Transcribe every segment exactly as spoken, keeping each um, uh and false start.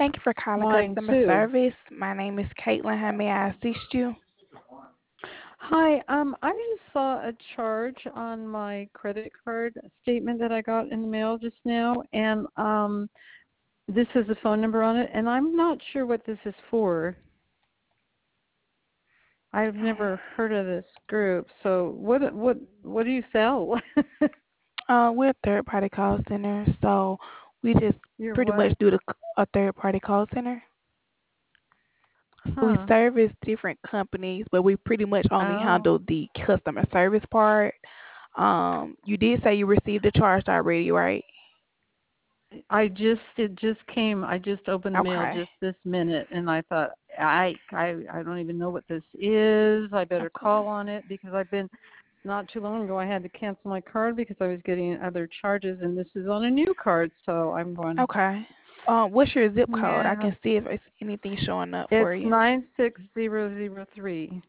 Thank you for calling Mine customer too. service. My name is Caitlin. How may I assist you? Hi, um, I just saw a charge on my credit card statement that I got in the mail just now, and um, this has a phone number on it, and I'm not sure what this is for. I've never heard of this group. So, what what what do you sell? Uh, we're a third party call center, so we just You're pretty much what? do the a third party call center. So we Huh? service different companies, but we pretty much only Oh, handle the customer service part. Um, you did say you received a charge already, right? I just it just came. I just opened the mail Okay. just this minute, and I thought I I I don't even know what this is. I better Okay. call on it because I've been not too long ago. I had to cancel my card because I was getting other charges, and this is on a new card. So I'm going. Okay. Um, what's your zip code? I Yeah, can see if it's anything showing up it's for you. nine six zero zero three.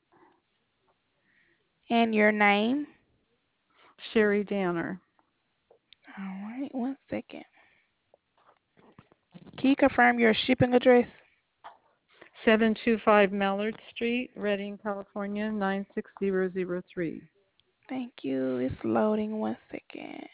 And your name. Sherry Danner, All right, one second. Can you confirm your shipping address? seven two five Mallard Street, Redding, California nine six zero zero three. Thank you. It's loading. One second.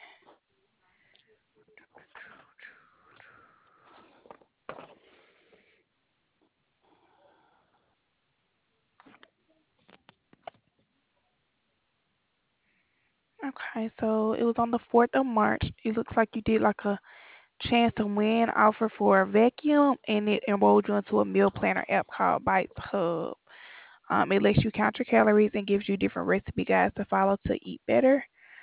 Okay, so it was on the fourth of March. It looks like you did like a chance to win offer for a vacuum, and it enrolled you into a meal planner app called Bites Hub. Um, it lets you count your calories and gives you different recipe guides to follow to eat better.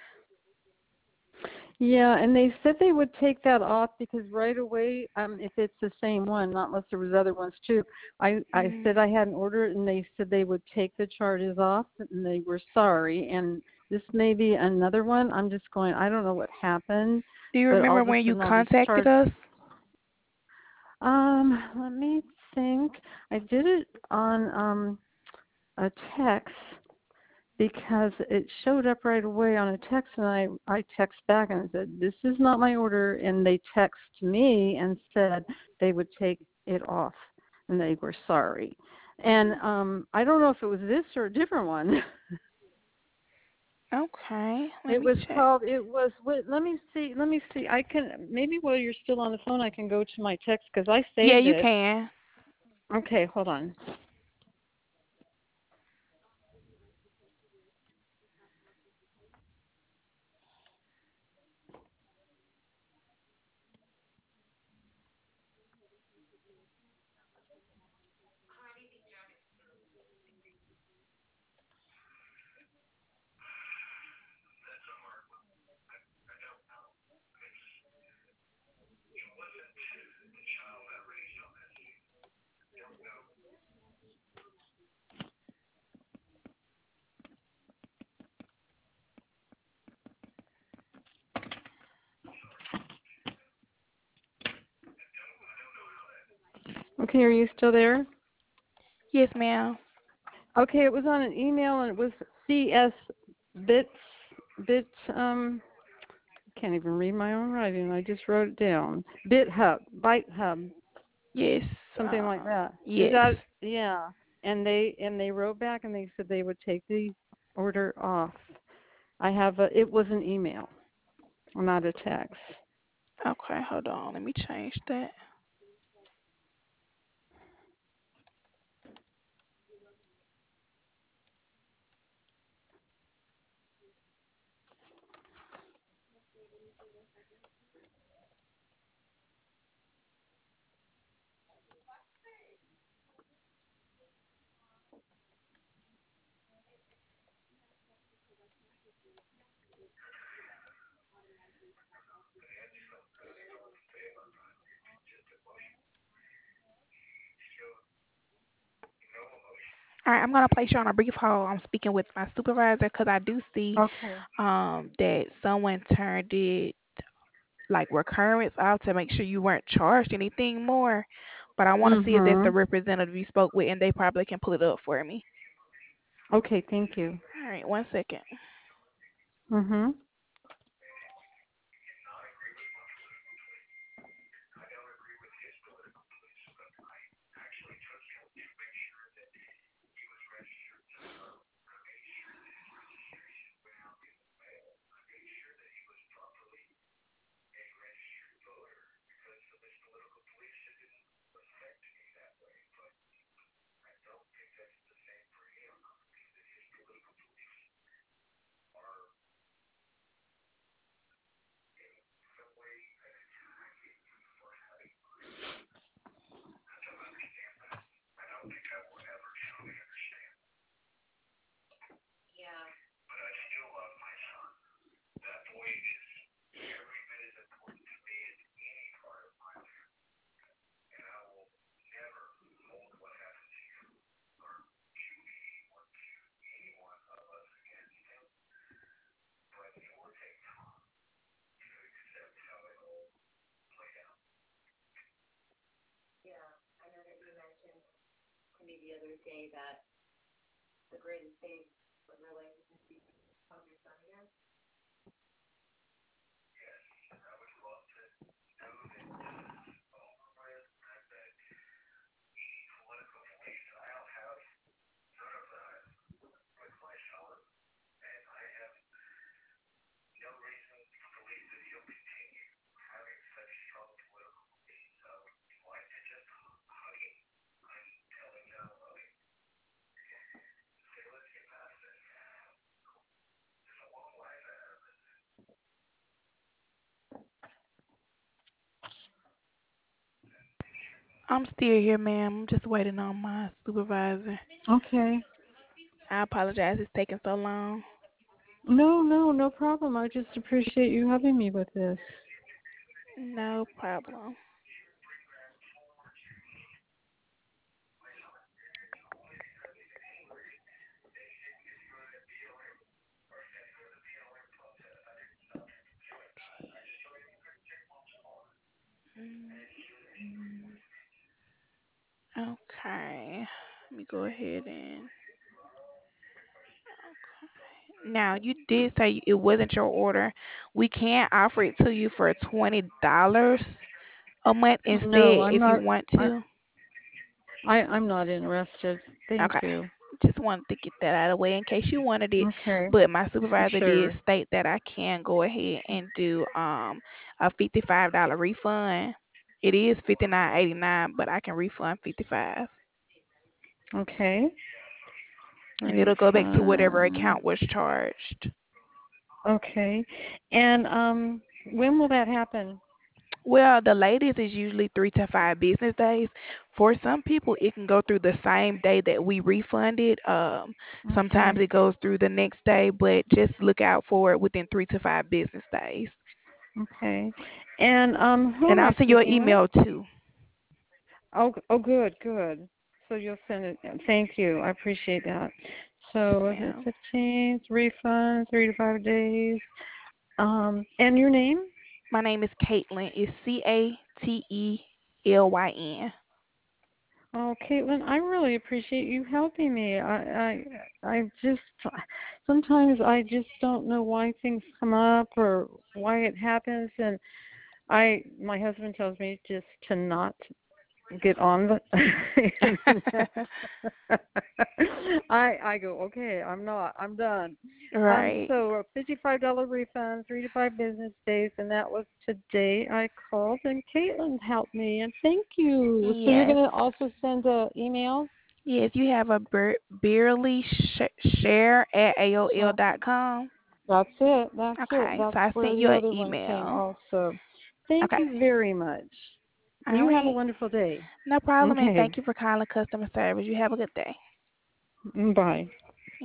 Yeah, and they said they would take that off because right away, um, if it's the same one, not unless there was other ones too. I I Mm, said I had an order, and they said they would take the charges off, and they were sorry. And this may be another one. I'm just going. I don't know what happened, do you but all remember of a when you sudden all these contacted charges. us? Um, let me think. I did it on um a text because it showed up right away on a text, and I I text back and I said this is not my order, and they text me and said they would take it off and they were sorry. And um I don't know if it was this or a different one. Okay, let It me was check. called it was what let me see let me see I can maybe while you're still on the phone I can go to my text because I Yeah, saved you it. can. Okay, hold on. Okay, are you still there? Yes, ma'am. Okay, it was on an email and it was C S bits bit um can't even read my own writing. I just wrote it down. Bit Hub, Byte Hub, Yes. something like Um, that. Is yes. that yeah? And they and they wrote back and they said they would take the order off. I have a. It was an email, not a text. Okay, hold on. Let me change that. All right, I'm gonna place you on a brief hold. I'm speaking with my supervisor because I do see Okay. um that someone turned it like recurrence out to make sure you weren't charged anything more. But I want to see if that's the Mhm. representative you spoke with, and they probably can pull it up for me. Okay. Thank you. All right, one second. Mhm. I'm still here, ma'am. I'm just waiting on my supervisor. Okay. I apologize it's taking so long. No, no, no problem. I just appreciate you helping me with this. No problem. Mm, Okay. Let me go ahead and. Okay. Now, you did say it wasn't your order. We can offer it to you for twenty dollars a month No, instead I'm if you not. want I, to. I I'm not interested. Thank Okay. you. Just wanted to get that out of the way in case you wanted it. Okay. But my supervisor did Sure. state that I can go ahead and do um a fifty-five dollars refund. It is fifty-nine eighty-nine, but I can refund fifty-five. Okay. And it'll go back to whatever Refund. account was charged. Okay. And um, when will that happen? Well, the latest is usually three to five business days. For some people, it can go through the same day that we refund it. Um, sometimes Okay. it goes through the next day, but just look out for it within three to five business days. Okay. And um, who And am I'll I send you an speaking with? email too. Oh, oh, good, good. So you'll send it. Thank you. I appreciate that. Yes, So is it ma'am. fifteenth refund, three to five days? Um, and your name? My name is Caitlin. It's C A T E L Y N. Oh, Caitlin, I really appreciate you helping me. I, I, I just sometimes I just don't know why things come up or why it happens, and I, my husband tells me just to not get on the internet. I I go, okay, I'm not, I'm done. Um, Right. so a fifty-five dollar refund, three to five business days, and that was today. I called and Caitlin helped me, and thank you. So you're Yes. gonna also send a email. Yes, you have a Ber- Beerly sh- share at A O L Well, dot com. that's it. That's it. Okay, That's so I where sent you the an other one came email. also. Thank Okay. you very much. All You have a right. wonderful day. No problem, and Okay. thank you for calling customer service. You have a good day. Bye.